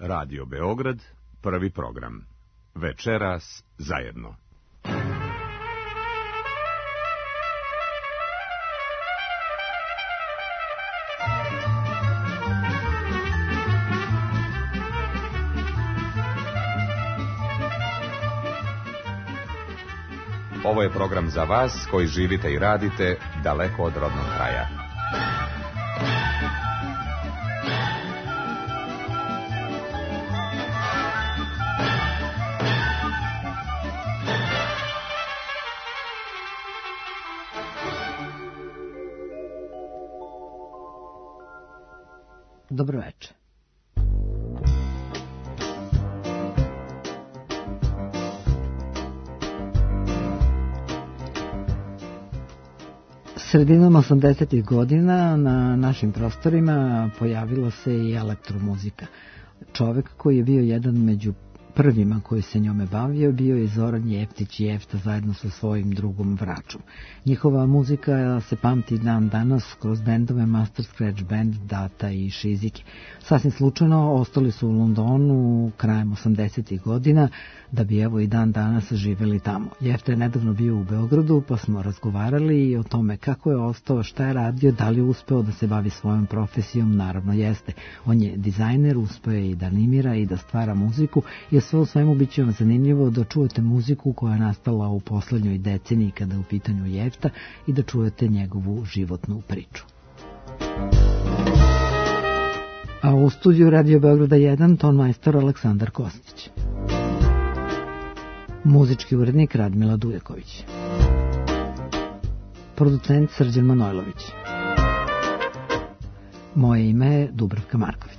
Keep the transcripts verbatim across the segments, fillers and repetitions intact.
Radio Beograd, prvi program. Večeras zajedno. Ovo je program za vas koji živite i radite daleko od rodnog kraja. Dobro večer. Sredinom osamdesetih godina na našim prostorima pojavila se i elektromuzika. Čovek koji je bio jedan među prvima koji se njome bavio bio je Zoran Jeftić Jefta zajedno sa svojim drugom Vračom. Njihova muzika se pamti dan danas kroz bendove Master Scratch Band, Data i Šizike. Sasvim slučajno ostali su u Londonu krajem osamdesetih godina da bi evo i dan danas živeli tamo. Jefta je nedavno bio u Beogradu pa smo razgovarali i o tome kako je ostao, šta je radio, da li je uspeo da se bavi svojom profesijom. Naravno jeste. On je dizajner, uspeo je i da animira i da stvara muziku i sve u svemu bit će vam zanimljivo da čujete muziku koja je nastala u poslednjoj deceniji kada je u pitanju Jefta i da čujete njegovu životnu priču. A u studiju Radio Beograda jedan ton majstor Aleksandar Kostić. Muzički urednik Radmila Dujeković. Producent Srđan Manojlović. Moje ime je Dubravka Marković.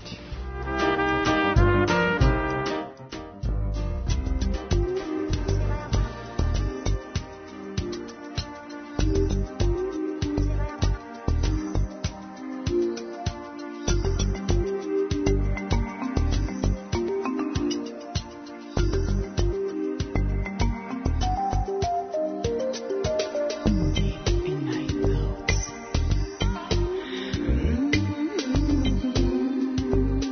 Mm-hmm.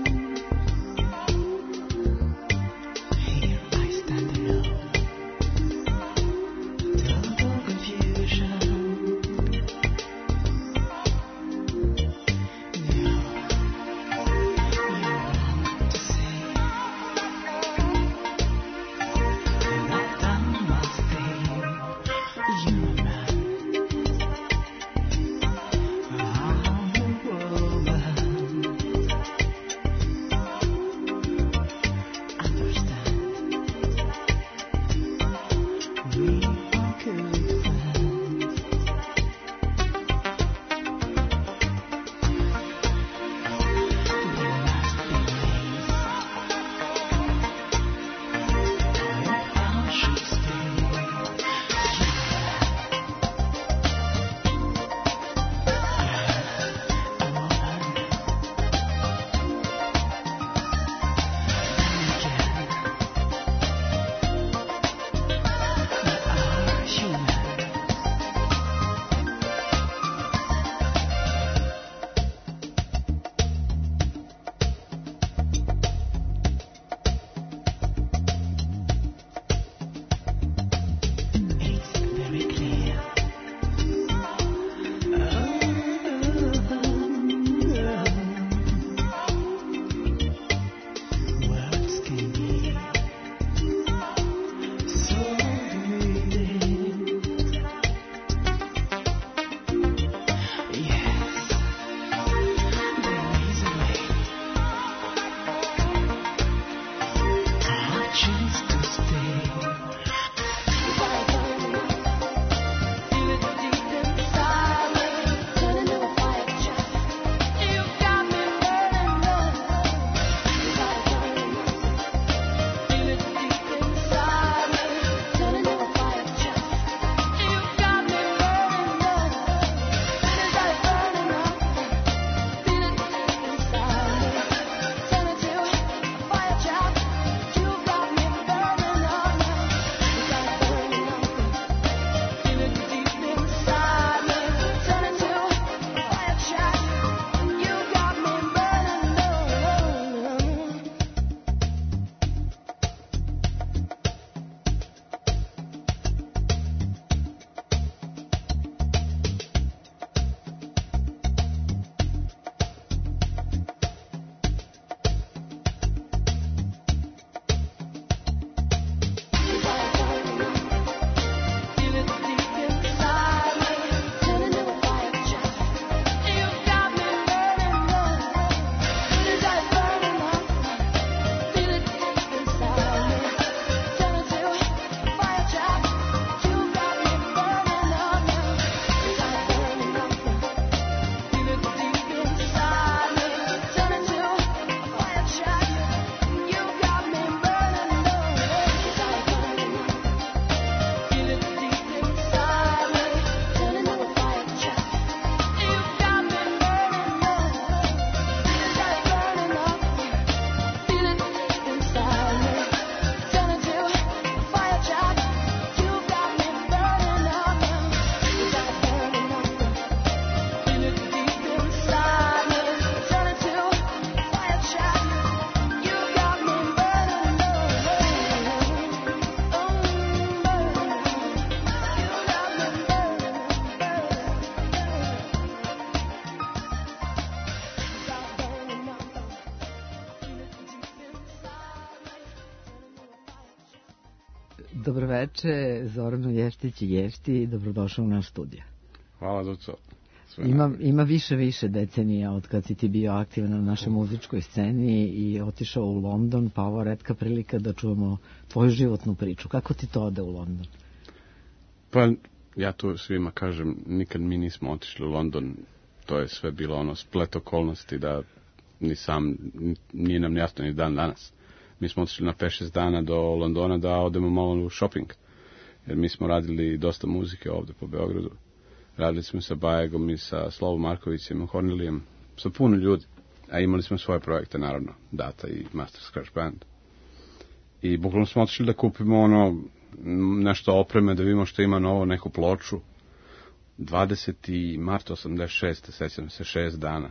Dobroveče, Zoranu Jeftić i Jefti, dobrodošao u naš studio. Hvala, Duco. Ima, ima više, više decenija od kad si ti bio aktivan na našoj muzičkoj sceni i otišao u London, pa ovo retka prilika da čujemo tvoju životnu priču. Kako ti to ode u London? Pa, ja tu svima kažem, nikad mi nismo otišli u London. To je sve bilo ono splet okolnosti da ni sam, nije nam jasno ni dan danas. Mi smo otišli na pet šest dana do Londona da odemo malo u shopping. Jer mi smo radili dosta muzike ovde po Beogradu. Radili smo sa Bajegom i sa Slovom Markovićem i Hornelijem, sa puno ljudi. A imali smo svoje projekte, naravno, Data i Master Scratch Band. I bukvalno smo otišli da kupimo ono, nešto opreme, da vidimo što ima novo, neku ploču. dvadeseti marta osamdeset šeste sećam se, šest dana.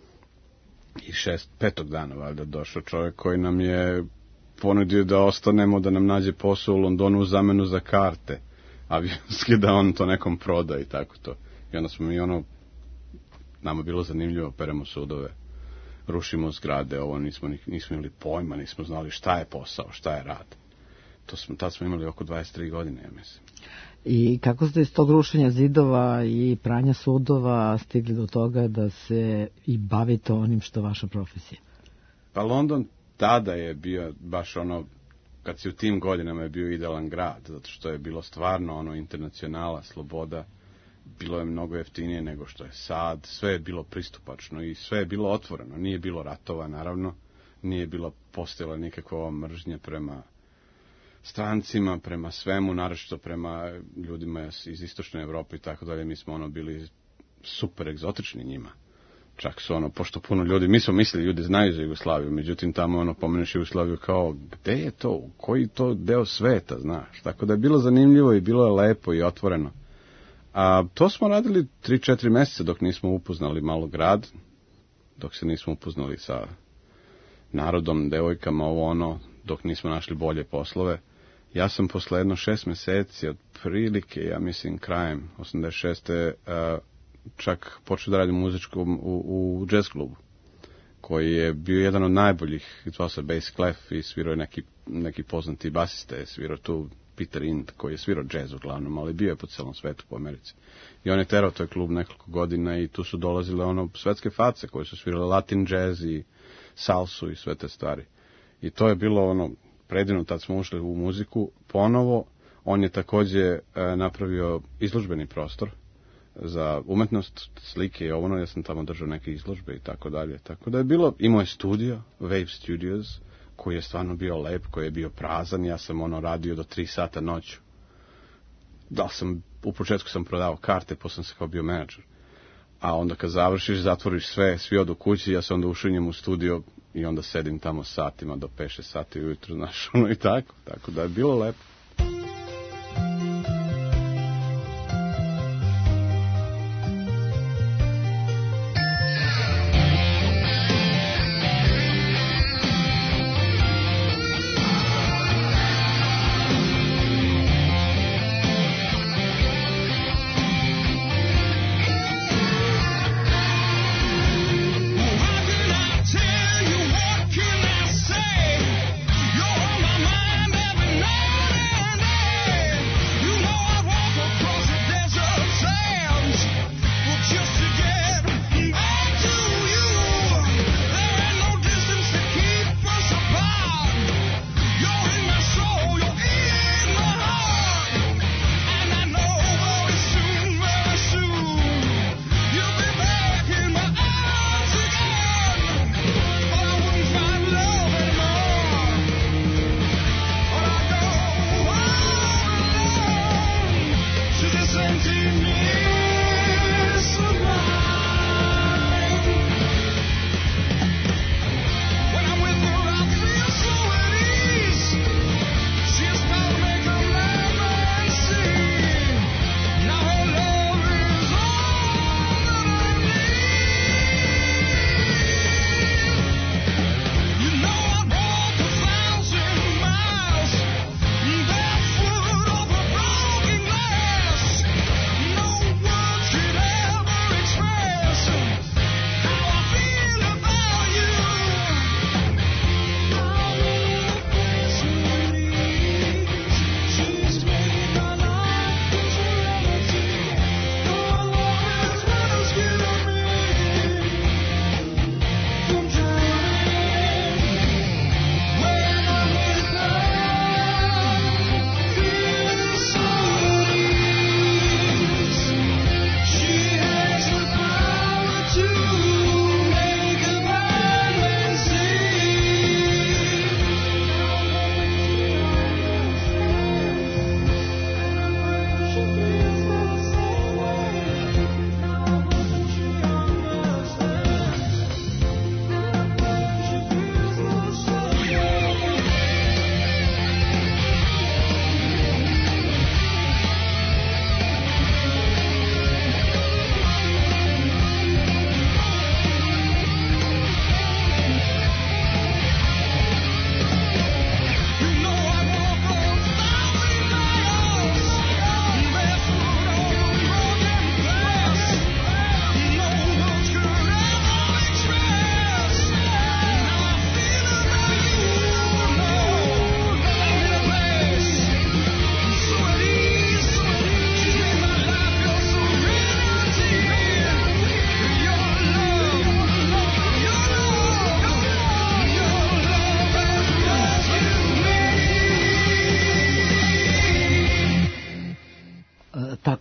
I šest, petog dana, valjda, došao čovjek koji nam je ponudio da ostanemo, da nam nađe posao u Londonu u zamenu za karte avionski, da on to nekom proda i tako to. I onda smo mi ono, nama bilo zanimljivo, peremo sudove, rušimo zgrade, ovo nismo, nismo imali pojma, nismo znali šta je posao, šta je rad. To smo, tad smo imali oko dvadeset tri godine, ja mislim. I kako ste iz tog rušenja zidova i pranja sudova stigli do toga da se i bavite onim što vaša profesija? Pa London tada je bio baš ono, kad si u tim godinama je bio idealan grad, zato što je bilo stvarno ono internacionala, sloboda, bilo je mnogo jeftinije nego što je sad, sve je bilo pristupačno i sve je bilo otvoreno, nije bilo ratova naravno, nije bilo postojala nikakva mržnja prema strancima, prema svemu, naročito prema ljudima iz istočne Evrope i tako dalje, mi smo ono bili super egzotični njima. Čak su ono, pošto puno ljudi, mi smo mislili, ljudi znaju za Jugoslaviju, međutim tamo ono, pomeneš Jugoslaviju kao, gde je to, koji to deo sveta, znaš, tako da je bilo zanimljivo i bilo je lepo i otvoreno. A to smo radili tri četiri meseca dok nismo upoznali malo grad, dok se nismo upoznali sa narodom, devojkama, ovo ono, dok nismo našli bolje poslove. Ja sam posle jedno šest meseci, od prilike, ja mislim, krajem osamdeset šeste Uh, čak počeo da radim muzičkom u, u jazz klubu, koji je bio jedan od najboljih, zvao se Bass Clef i svirao je neki, neki poznati basiste, svirao tu Peter Int, koji je svirao jazz uglavnom, ali bio je po celom svetu, po Americi. I on je terao toj klub nekoliko godina i tu su dolazile ono svetske face koje su svirale latin jazz i salsu i sve te stvari. I to je bilo ono predivno, tad smo ušli u muziku ponovo. On je takođe e, napravio izložbeni prostor za umetnost, slike i ovo, ja sam tamo držao neke izložbe i tako dalje. Tako da je bilo, imao je studio, Wave Studios, koji je stvarno bio lep, koji je bio prazan, ja sam ono radio do tri sata noću. Da sam, u početku sam prodavao karte, posle sam se kao bio menadžer. A onda kad završiš, zatvoriš sve, svi odu kući, ja se onda ušinjem u studio i onda sedim tamo satima do pet šest sati ujutru, znaš, ono i tako. Tako da je bilo lepo. You're on my mind every night.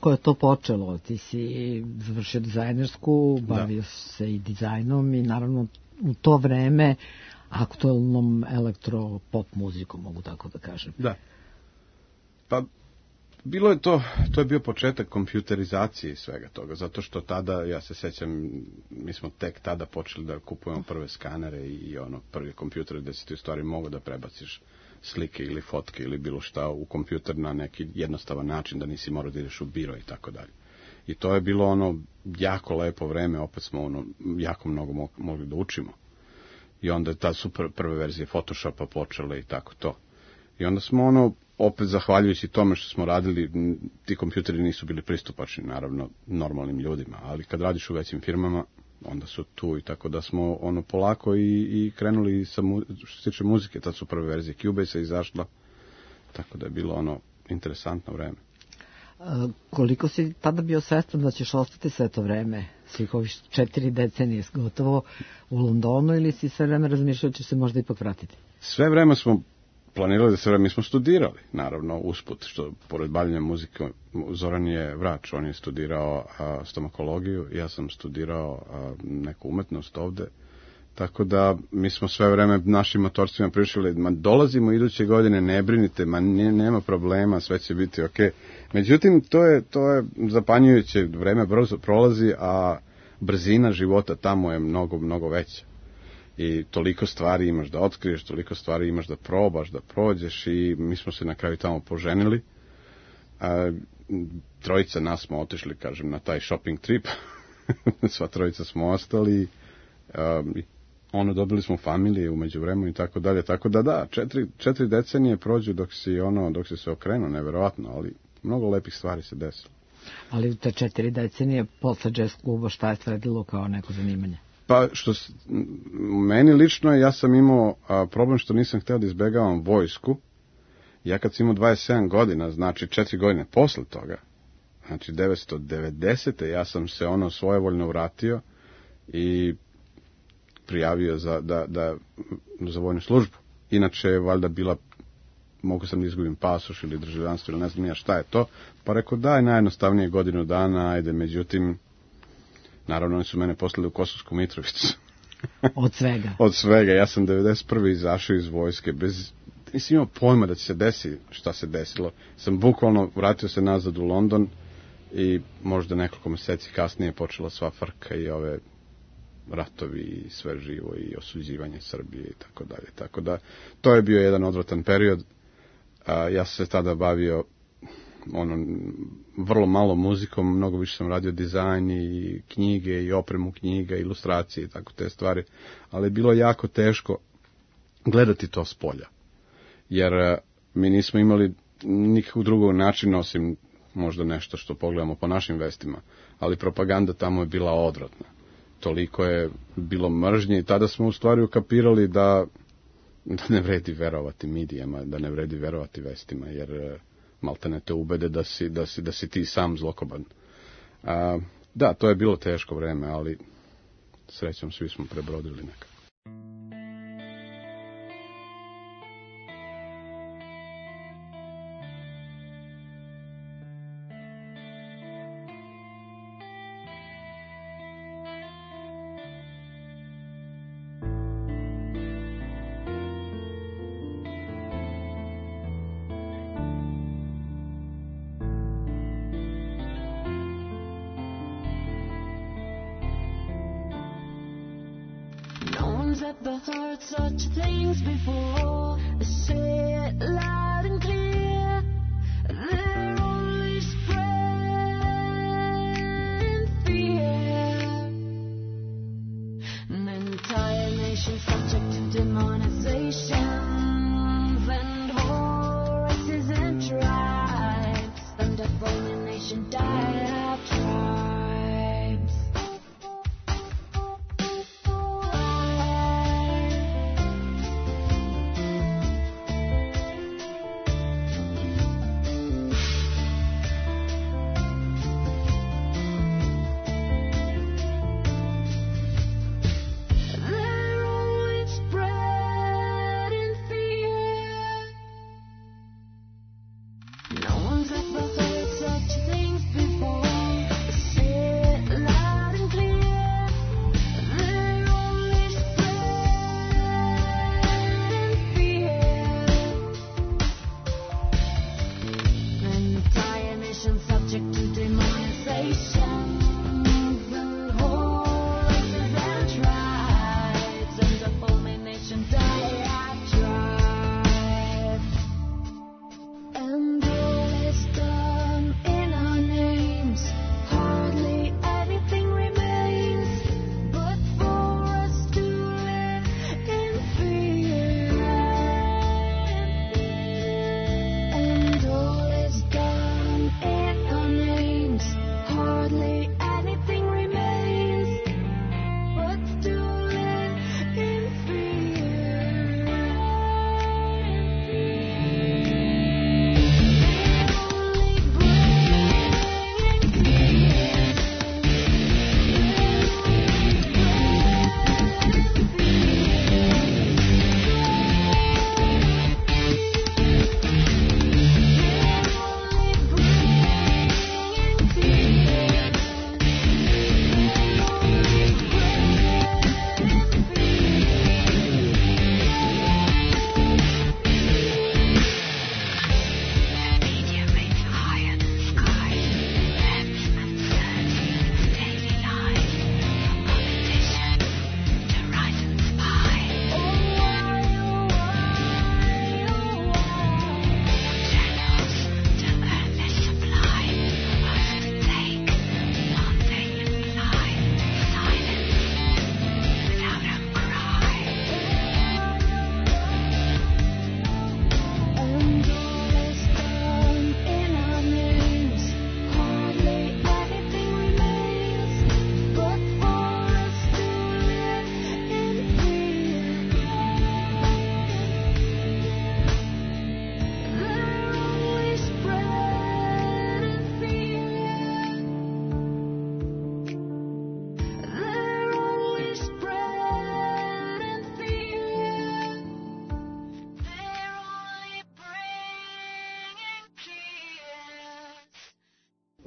kako je to počelo? Ti si završio dizajnersku, bavio da. se i dizajnom i naravno u to vreme aktualnom elektro-pop muzikom, mogu tako da kažem. Da. Pa, bilo je to, to je bio početak kompjuterizacije svega toga, zato što tada, ja se sećam, mi smo tek tada počeli da kupujemo prve skanere i ono, prvi kompjuter gde si ti u stvari mogo da prebaciš slike ili fotke ili bilo šta u kompjuter na neki jednostavan način, da nisi morao da ideš u biro i tako dalje. I to je bilo ono jako lepo vreme, opet smo ono jako mnogo mo mogli da učimo. I onda je ta su pr prve verzije Photoshopa počele i tako to. I onda smo ono, opet zahvaljujući tome što smo radili, ti kompjuteri nisu bili pristupačni, naravno, normalnim ljudima, ali kad radiš u većim firmama, onda su tu i tako da smo ono polako i, i krenuli sa, mu, što se tiče muzike, tad su prve verzije Cubase izašla, tako da je bilo ono interesantno vreme. A, koliko si tada bio svestan da ćeš ostati sve to vreme, svih ovih četiri decenije gotovo u Londonu, ili si sve vreme razmišljao da će se možda ipak vratiti? Sve vreme smo planirali da se vreme, mi smo studirali, naravno, usput, što pored bavljenja muzike, Zoran je vrač, on je studirao a, stomakologiju, ja sam studirao a, neku umetnost ovde, tako da mi smo sve vreme našim motorcima pričali, ma dolazimo iduće godine, ne brinite, ma ne, nema problema, sve će biti okej. Međutim, to je, to je zapanjujuće, vreme brzo prolazi, a brzina života tamo je mnogo, mnogo veća. I toliko stvari imaš da otkriješ, toliko stvari imaš da probaš, da prođeš, i mi smo se na kraju tamo poženili. A, trojica nas smo otišli, kažem, na taj shopping trip. Sva trojica smo ostali. A, ono, dobili smo familije umeđu vremenu i tako dalje. Tako da da, četiri, četiri decenije prođu dok si ono, dok si se okrenu, neverovatno, ali mnogo lepih stvari se desilo. Ali u te četiri decenije posle jazz kluba šta je sledilo kao neko zanimanje? Pa, što s, meni lično, ja sam imao a, problem što nisam hteo da izbegavam vojsku. Ja kad sam imao dvadeset sedam godina, znači četiri godine posle toga, znači devetsto devedesete. ja sam se ono svojevoljno vratio i prijavio za, da, da, za vojnu službu. Inače je valjda bila, mogu sam da izgubim pasoš ili državljanstvo ili ne znam ja šta je to, pa rekao daj najjednostavnije godinu dana, ajde, međutim, naravno, oni su mene poslali u Kosovsku Mitrovicu. Od svega? Od svega. Ja sam devedeset prve izašao iz vojske, bez, nisam imao pojma da će se desi šta se desilo. Sam bukvalno vratio se nazad u London i možda nekoliko meseci kasnije počela sva frka i ove ratovi i sve živo i osuđivanje Srbije i tako dalje. Tako da, to je bio jedan odvratan period. A, ja sam se tada bavio ono, vrlo malo muzikom, mnogo više sam radio dizajn i knjige i opremu knjiga, ilustracije i tako te stvari, ali je bilo jako teško gledati to s polja, jer mi nismo imali nikakvog drugog načina osim možda nešto što pogledamo po našim vestima, ali propaganda tamo je bila odvratna. Toliko je bilo mržnje i tada smo u stvari ukapirali da, da ne vredi verovati medijama, da ne vredi verovati vestima, jer maltene te ubede da si, da si, da si ti sam zlokoban. A, da, to je bilo teško vreme, ali srećom svi smo prebrodili nekako. Ever heard such things before? Say it loud and clear. They're only spreading fear. An entire nation subject to demonizations and whole races and tribes. Some deaf-only nation died of tribes.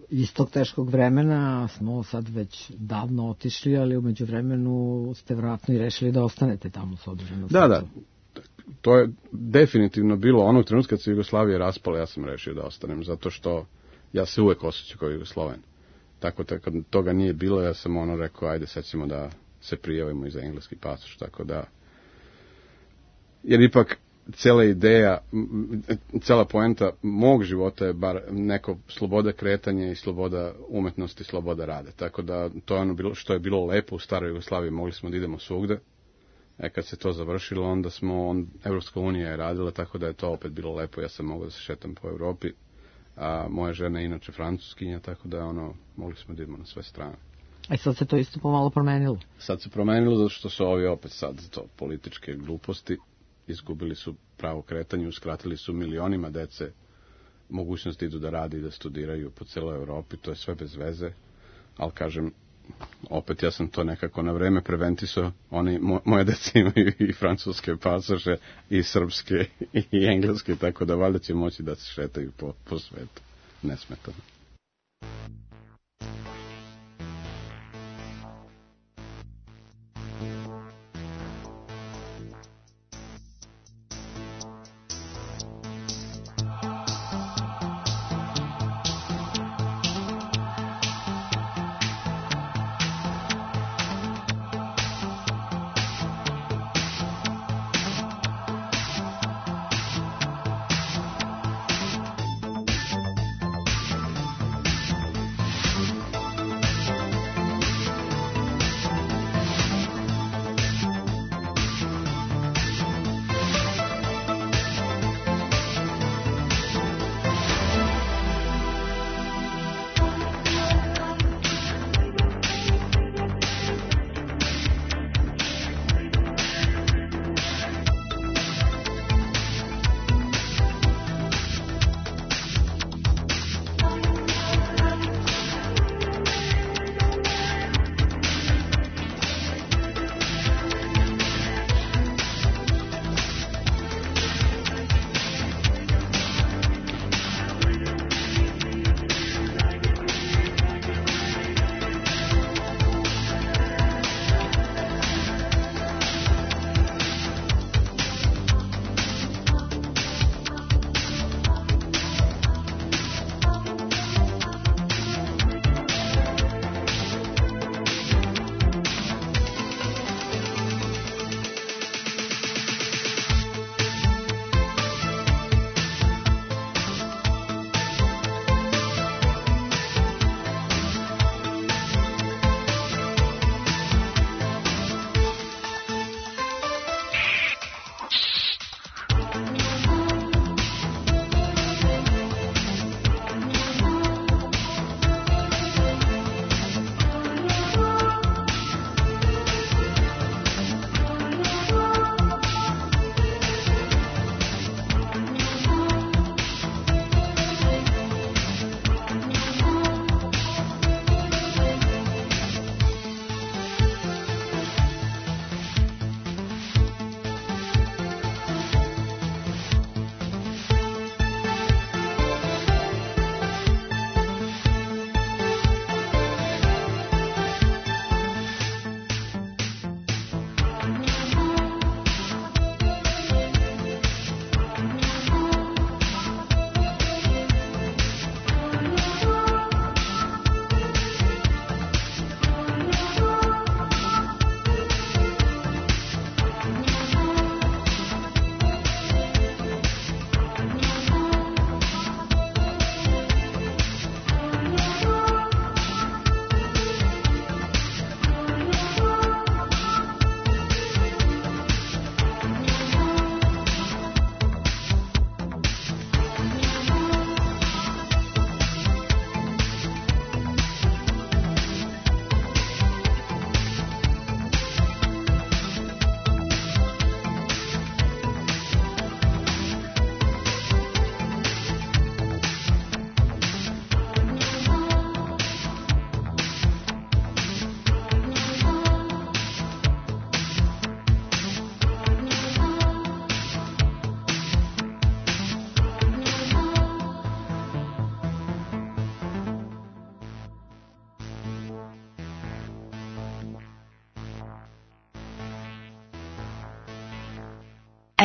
iz tog teškog vremena smo sad već davno otišli, ali umeđu vremenu ste vratno i rešili da ostanete tamo s obzirom na Da, da. To je definitivno bilo onog trenutka kad se Jugoslavija raspala, ja sam rešio da ostanem, zato što ja se uvek osjećam kao Jugosloven. Tako da kad toga nije bilo, ja sam ono rekao, ajde sad ćemo da se prijavimo i za engleski pasoš, tako da... Jer ipak cela ideja, cela poenta mog života je bar neko sloboda kretanja i sloboda umetnosti, sloboda rada. Tako da to je ono bilo, što je bilo lepo u staroj Jugoslaviji, mogli smo da idemo svugde. E kad se to završilo, onda smo, on, Evropska unija je radila, tako da je to opet bilo lepo, ja sam mogao da se šetam po Evropi. A moja žena je inače francuskinja, tako da ono, mogli smo da idemo na sve strane. A sad se to isto pomalo promenilo? Sad se promenilo zato što su ovi opet sad to političke gluposti, izgubili su pravo kretanje, uskratili su milionima dece mogućnost da idu da radi i da studiraju po celoj Evropi, to je sve bez veze, ali kažem, opet ja sam to nekako na vreme preventisao, oni, mo, moje dece imaju i francuske pasoše, i srpske, i engleske, tako da valjda će moći da se šetaju po, po svetu, nesmetano.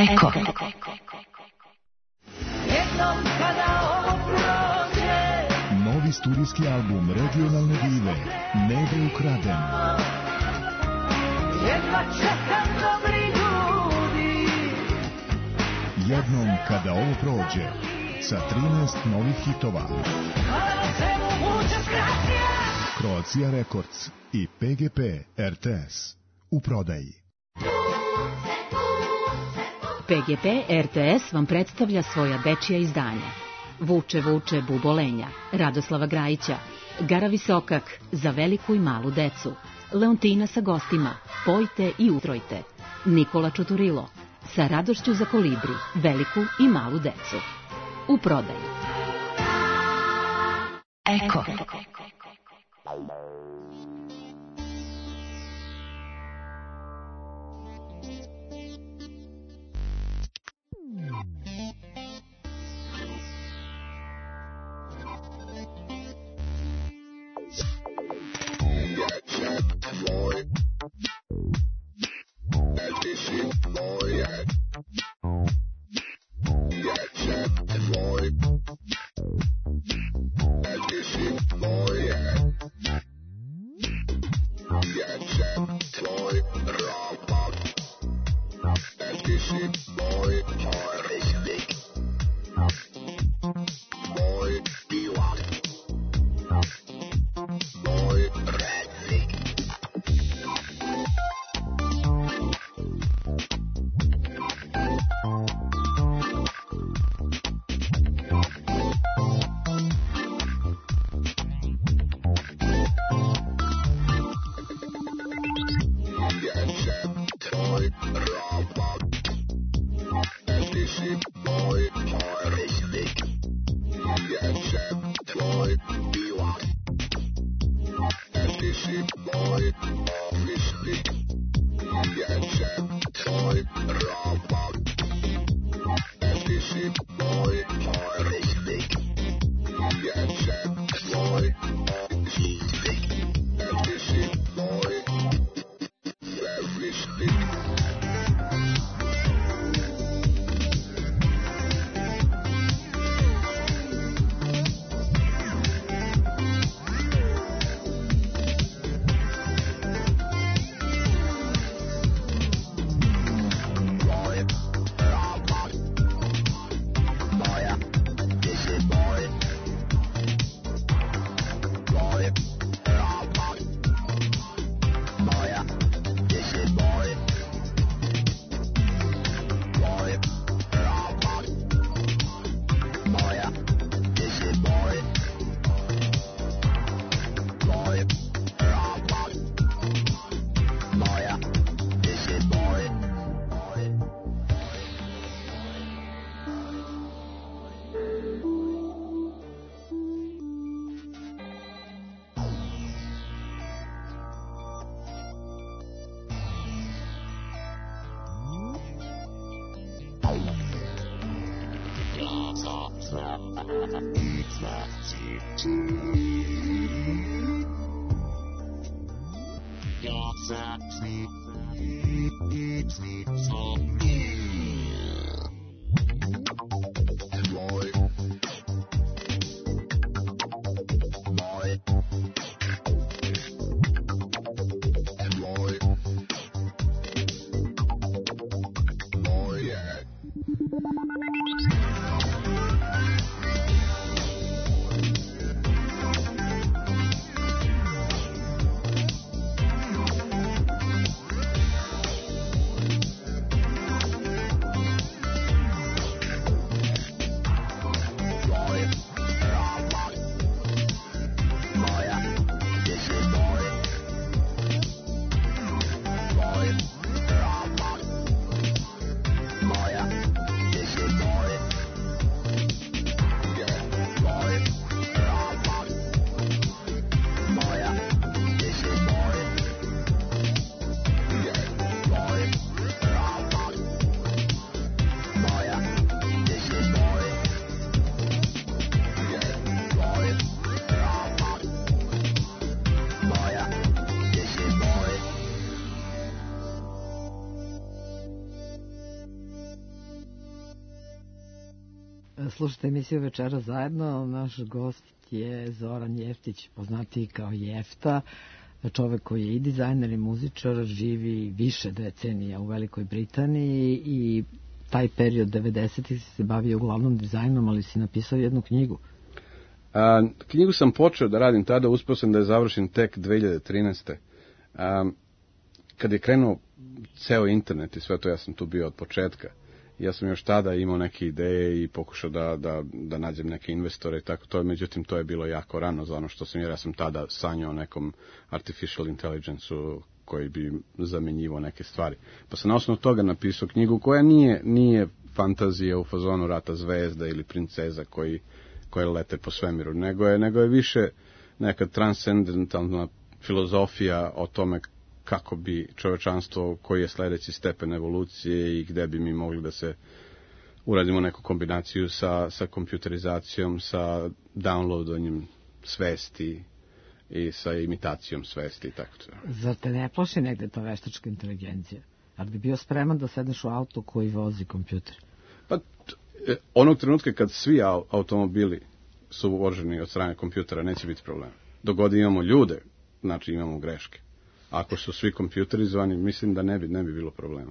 Eko. Novi studijski album regionalne dive Nebe ukraden. Jedva čekam dobri ljudi. Jednom kada ovo prođe, sa trinaest novih hitova. Croatia Records i P G P R T S u prodaji. P G P R T S vam predstavlja svoja dečija izdanja. Vuče, vuče, bubolenja, Radoslava Grajića, Gara Visokak, za veliku i malu decu, Leontina sa gostima, Pojte i utrojte, Nikola Čuturilo, sa radošću za kolibri, veliku i malu decu. U prodaji. Eko. Slušajte emisiju Večera zajedno. Naš gost je Zoran Jeftić, poznatiji kao Jefta, čovek koji je i dizajner i muzičar, živi više decenija u Velikoj Britaniji i taj period devedesetih se bavio uglavnom dizajnom, ali si napisao jednu knjigu. A, knjigu sam počeo da radim tada, uspeo sam da je završim tek dve hiljade trinaeste. A, kad je krenuo ceo internet i sve to, ja sam tu bio od početka. Ja sam još tada imao neke ideje i pokušao da, da, da nađem neke investore i tako to, međutim to je bilo jako rano za ono što sam, jer ja sam tada sanjao o nekom artificial intelligence-u koji bi zamenjivao neke stvari. Pa sam na osnovu toga napisao knjigu koja nije, nije fantazija u fazonu Rata zvezda ili princeza koji, koje lete po svemiru, nego je, nego je više neka transcendentalna filozofija o tome kako bi čovečanstvo, koji je sledeći stepen evolucije i gde bi mi mogli da se uradimo neku kombinaciju sa, sa kompjuterizacijom, sa downloadanjem svesti i sa imitacijom svesti i tako to. Zar te ne plaši negde ta veštačka inteligencija? Ali bi bio spreman da sedneš u auto koji vozi kompjuter? Pa, t, onog trenutka kad svi automobili su voženi od strane kompjutera, neće biti problema. Dok god imamo ljude, znači imamo greške. Ako su svi kompjuterizovani, mislim da ne bi, ne bi bilo problema.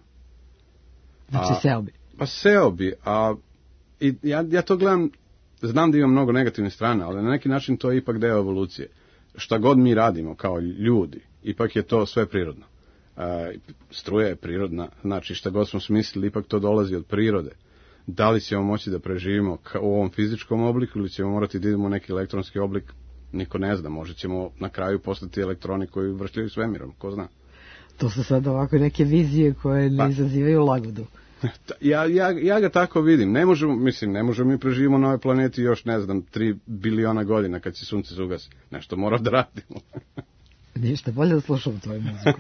Znači seo bi? Pa seo bi, a i ja, ja to gledam, znam da ima mnogo negativnih strana, ali na neki način to je ipak deo evolucije. Šta god mi radimo kao ljudi, ipak je to sve prirodno. A, struja je prirodna, znači šta god smo smislili, ipak to dolazi od prirode. Da li ćemo moći da preživimo u ovom fizičkom obliku ili ćemo morati da idemo u neki elektronski oblik, niko ne zna, možda ćemo na kraju postati elektroni koji vršljaju svemirom, ko zna. To su sad ovako neke vizije koje ne pa, izazivaju lagodu. Ja, ja, ja ga tako vidim, ne možemo, mislim, ne možemo mi preživimo na ovoj planeti još, ne znam, tri biliona godina kad se sunce zugasi. Nešto mora da radimo. Ništa, bolje da slušamo tvoju muziku.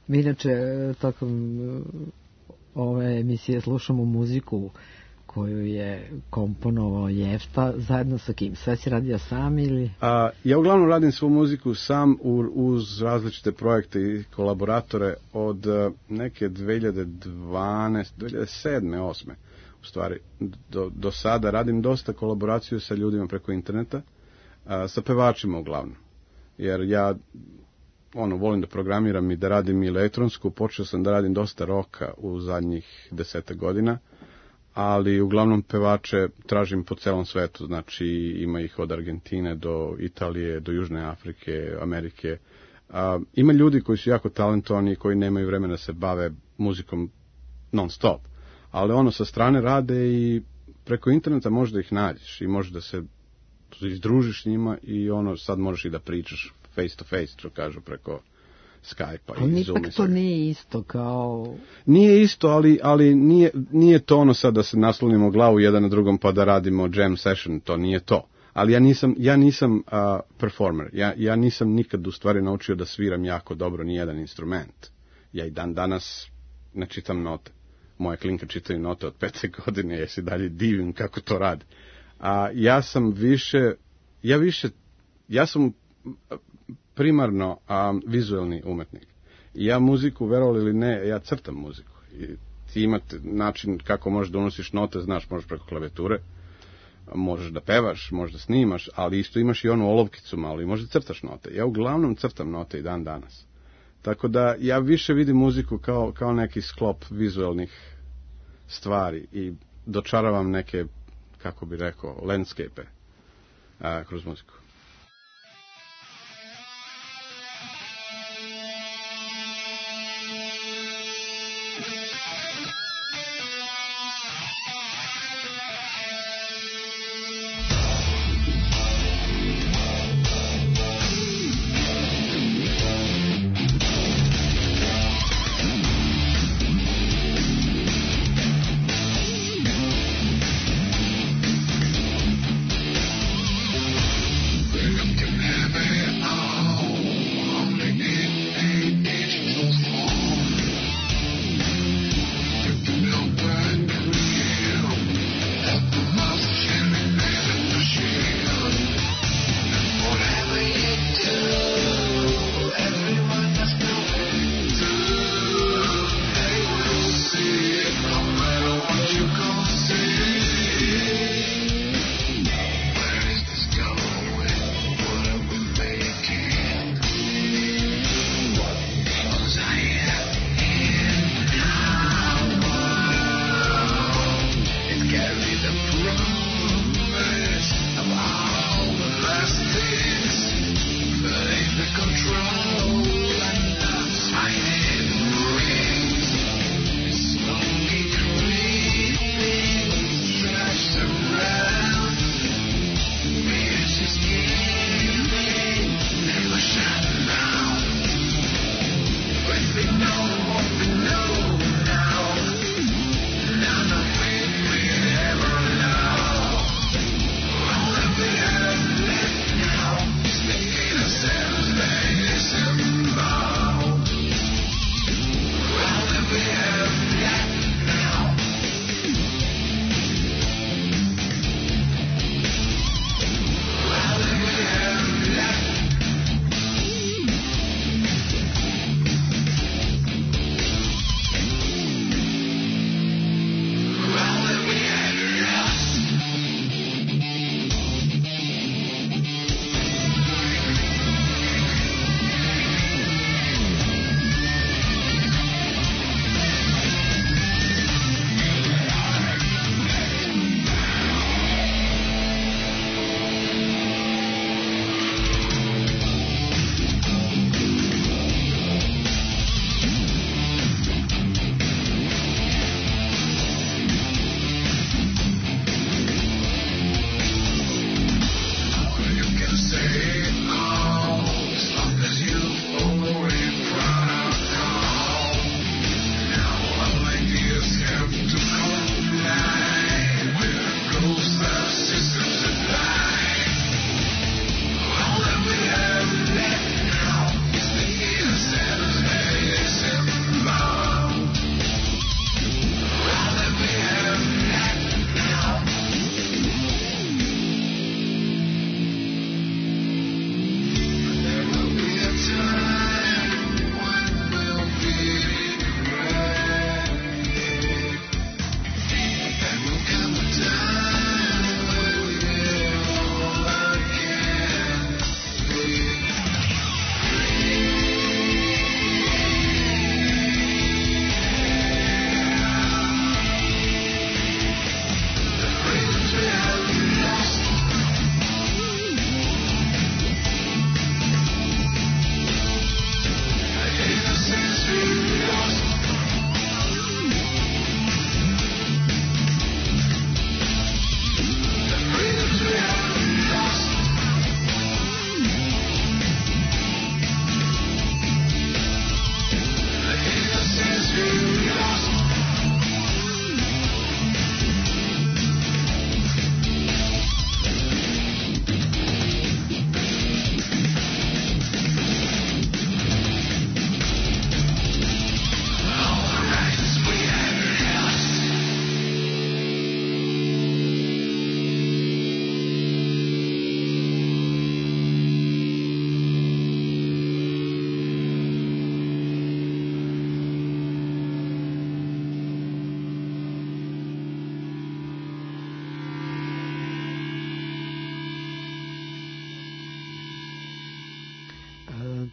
Mi inače tokom ove emisije slušamo muziku koju je komponovao Jefta, zajedno sa kim? Sve si radio sam ili? A, ja uglavnom radim svu muziku sam u, uz različite projekte i kolaboratore od uh, neke dve hiljade dvanaeste, dve hiljade sedme, osme u stvari. Do, do sada radim dosta kolaboraciju sa ljudima preko interneta, uh, sa pevačima uglavnom. Jer ja ono, volim da programiram i da radim i elektronsku, počeo sam da radim dosta roka u zadnjih deseta godina, ali uglavnom pevače tražim po celom svetu, znači ima ih od Argentine do Italije, do Južne Afrike, Amerike. A, ima ljudi koji su jako talentovani, koji nemaju vremena da se bave muzikom non stop, ali ono sa strane rade i preko interneta možeš da ih nađeš i možeš da se izdružiš s njima i ono sad možeš i da pričaš face to face, što kažu, preko Skype-a i Zoom. Ipak to nije isto kao... Nije isto, ali, ali nije, nije to ono sad da se naslonimo glavu jedan na drugom pa da radimo jam session, to nije to. Ali ja nisam, ja nisam uh, performer, ja, ja nisam nikad u stvari naučio da sviram jako dobro ni jedan instrument. Ja i dan danas ne čitam note. Moje klinke čitaju note od pete godine, ja se dalje divim kako to radi. A ja sam više, ja više, ja sam primarno a, vizuelni umetnik. I ja muziku, verovali ili ne, ja crtam muziku. I ti imate način kako možeš da unosiš note, znaš, možeš preko klavijature, možeš da pevaš, možeš da snimaš, ali isto imaš i onu olovkicu malo i možeš da crtaš note. Ja uglavnom crtam note i dan danas. Tako da ja više vidim muziku kao, kao neki sklop vizuelnih stvari i dočaravam neke, kako bi rekao, landscape a, kroz muziku. At the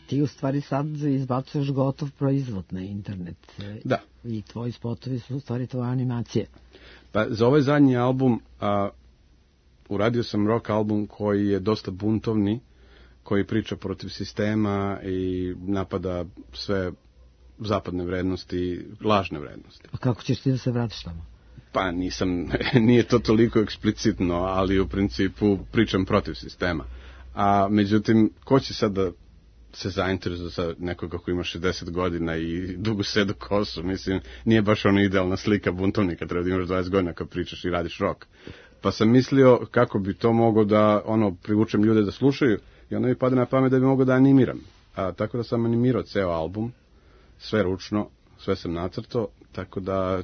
ti u stvari sad izbacuješ gotov proizvod na internet. Da. I tvoji spotovi su u stvari tvoje animacije. Pa za ovaj zadnji album a, uradio sam rock album koji je dosta buntovni, koji priča protiv sistema i napada sve zapadne vrednosti, lažne vrednosti. A kako ćeš ti da se vratiš tamo? Pa nisam, nije to toliko eksplicitno, ali u principu pričam protiv sistema. A međutim, ko će sad da se zainteresuje za nekoga ko ima šezdeset godina i dugu sedu kosu, mislim, nije baš ono idealna slika buntovnika, treba da imaš dvadeset godina kad pričaš i radiš rock. Pa sam mislio kako bi to mogo da ono privučem ljude da slušaju i onda mi pada na pamet da bi mogo da animiram. A, tako da sam animirao ceo album, sve ručno, sve sam nacrtao, tako da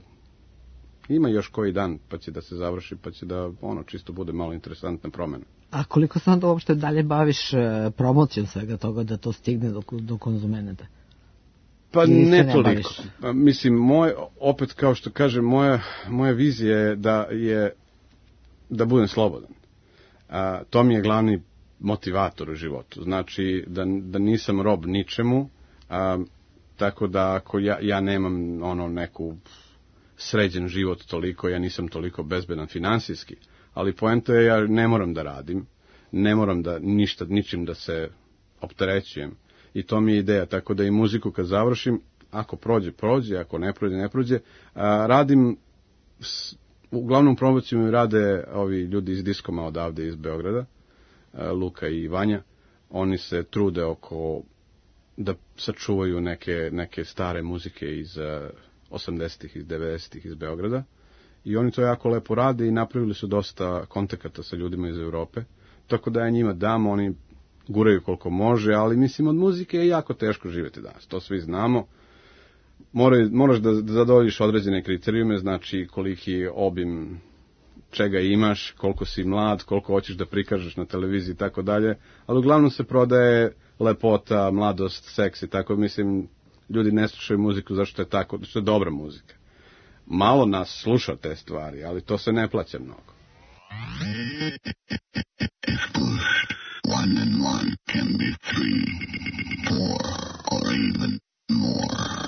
ima još koji dan pa će da se završi, pa će da ono čisto bude malo interesantna promena. A koliko se onda uopšte dalje baviš e, promocijom svega toga da to stigne do, do konzumenata? Pa Ili ne ne toliko. Pa, mislim, moj, opet kao što kažem, moja, moja vizija je da, je da budem slobodan. A, to mi je glavni motivator u životu. Znači da, da nisam rob ničemu, a, tako da ako ja, ja nemam ono neku sređen život toliko, ja nisam toliko bezbedan finansijski, ali poenta je ja ne moram da radim, ne moram da ništa, ničim da se opterećujem i to mi je ideja, tako da i muziku kad završim, ako prođe, prođe, ako ne prođe, ne prođe, a, radim, s, uglavnom promociju mi rade ovi ljudi iz Diskoma odavde iz Beograda, a, Luka i Vanja, oni se trude oko da sačuvaju neke, neke stare muzike iz osamdesetih, iz devedesetih iz Beograda i oni to jako lepo rade i napravili su dosta kontakata sa ljudima iz Evrope, tako da ja njima dam, oni guraju koliko može, ali mislim od muzike je jako teško živjeti danas, to svi znamo. Mora, moraš da zadovoljiš određene kriterijume, znači koliki obim čega imaš, koliko si mlad, koliko hoćeš da prikažeš na televiziji i tako dalje, ali uglavnom se prodaje lepota, mladost, seks i tako, mislim, ljudi ne slušaju muziku zašto je tako, što je dobra muzika. Malo nas sluša te stvari, ali to se ne plaća mnogo. One and one can be three, four, or even more.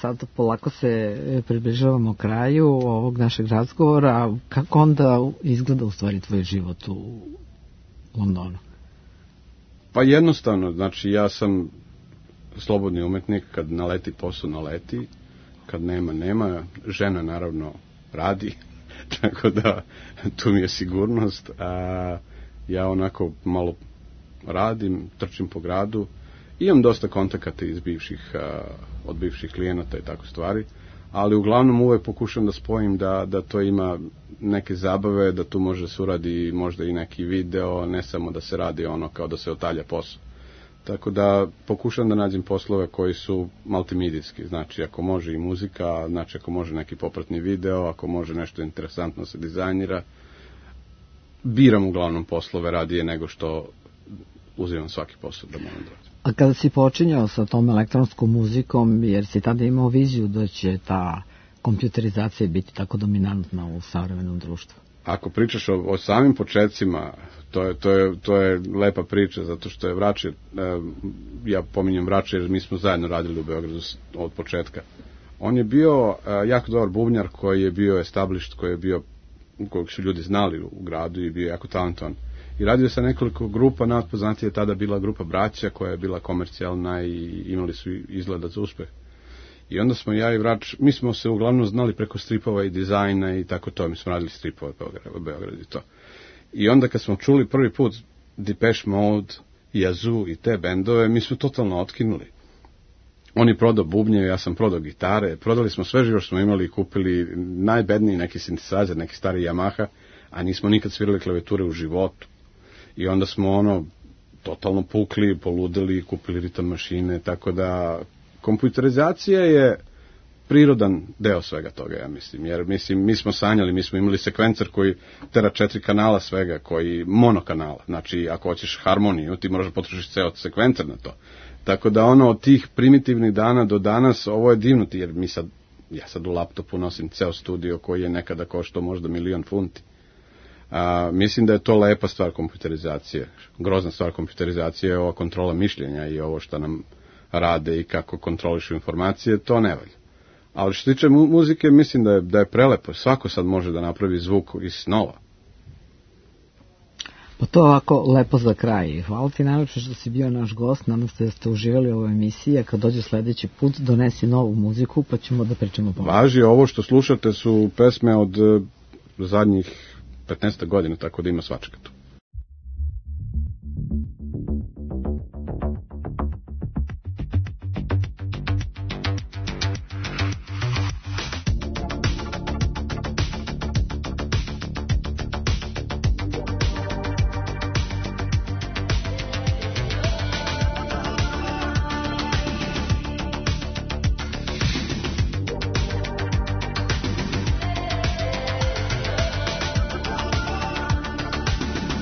sad polako se približavamo kraju ovog našeg razgovora. Kako onda izgleda u stvari tvoj život u Londonu? Pa jednostavno, znači ja sam slobodni umetnik, kad naleti posao, naleti, kad nema, nema, žena naravno radi, tako da tu mi je sigurnost, a ja onako malo radim, trčim po gradu, imam dosta kontakata iz bivših, a, od bivših klijenata i tako stvari, ali uglavnom uvek pokušam da spojim da, da to ima neke zabave, da tu može se uradi možda i neki video, ne samo da se radi ono kao da se otalja posao. Tako da pokušam da nađem poslove koji su multimedijski, znači ako može i muzika, znači ako može neki popratni video, ako može nešto interesantno se dizajnira. Biram uglavnom poslove radije nego što uzimam svaki posao da moram da radim. A kada si počinjao sa tom elektronskom muzikom, jer si tada imao viziju da će ta kompjuterizacija biti tako dominantna u savremenom društvu? Ako pričaš o, o samim početcima, to je, to, je, to je lepa priča, zato što je Vrače, e, ja pominjem Vrače jer mi smo zajedno radili u Beogradu od početka. On je bio e, jako dobar bubnjar koji je bio established, koji je bio, kojeg su ljudi znali u gradu i bio jako talentovan. I radio sa nekoliko grupa, najpoznatija je tada bila grupa Braća koja je bila komercijalna i imali su izgleda za uspeh. I onda smo ja i Vrač, mi smo se uglavnom znali preko stripova i dizajna i tako to, mi smo radili stripove u Beogradu i to. I onda kad smo čuli prvi put Depeche Mode, Yazoo i te bendove, mi smo totalno otkinuli. On je prodao bubnje, ja sam prodao gitare, prodali smo sve živo što smo imali i kupili najbedniji neki sintesajzer, neki stari Yamaha, a nismo nikad svirali klavijature u životu. I onda smo ono totalno pukli, poludeli, kupili ritam mašine, tako da kompjuterizacija je prirodan deo svega toga, ja mislim, jer mislim, mi smo sanjali, mi smo imali sekvencer koji tera četiri kanala svega, koji monokanala, znači ako hoćeš harmoniju, ti moraš potrošiti ceo sekvencer na to. Tako da ono od tih primitivnih dana do danas, ovo je divno, jer mi sad, ja sad u laptopu nosim ceo studio koji je nekada koštao možda milion funti. A, mislim da je to lepa stvar kompjuterizacije. Grozna stvar kompjuterizacije je ova kontrola mišljenja i ovo što nam rade i kako kontrolišu informacije, to ne valja. Ali što tiče mu- muzike, mislim da je, da je prelepo. Svako sad može da napravi zvuk iz snova. Pa to ovako lepo za kraj. Hvala ti najlepše što si bio naš gost. Nadam se da ste uživali u ovoj emisiji. A kad dođe sledeći put, donesi novu muziku, pa ćemo da pričamo po. Važi, ovo što slušate su pesme od uh, zadnjih petnaest godina, tako da ima svačega tu. Thank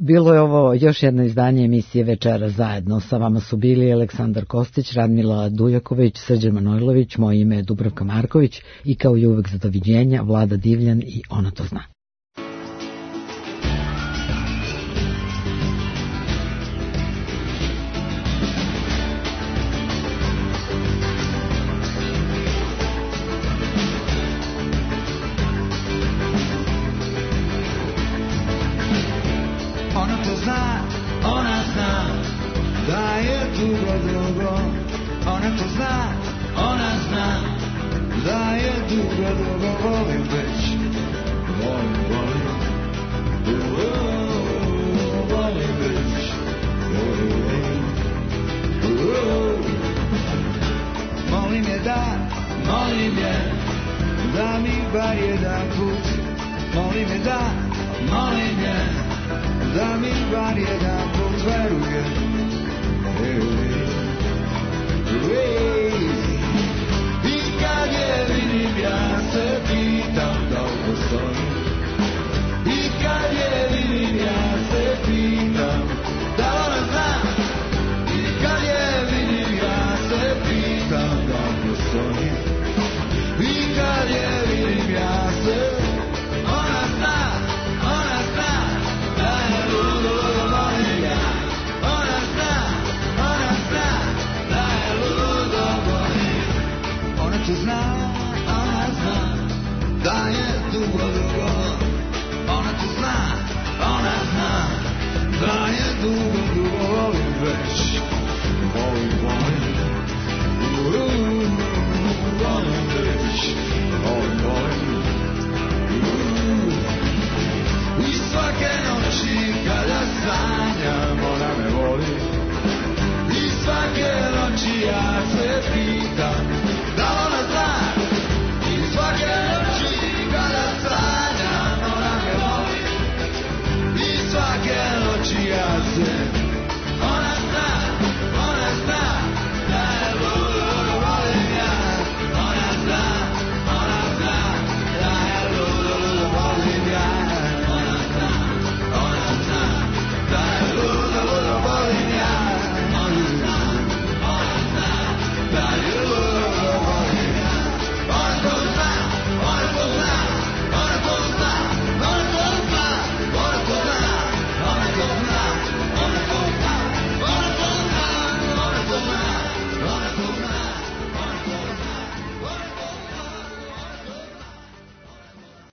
Bilo je ovo još jedno izdanje emisije Večera zajedno. Sa vama su bili Aleksandar Kostić, Radmila Dujaković, Srđan Manojlović, moje ime je Dubravka Marković i kao i uvek za doviđenja Vlada Divljan i Ona to zna. Da mi bar jedan put veruje.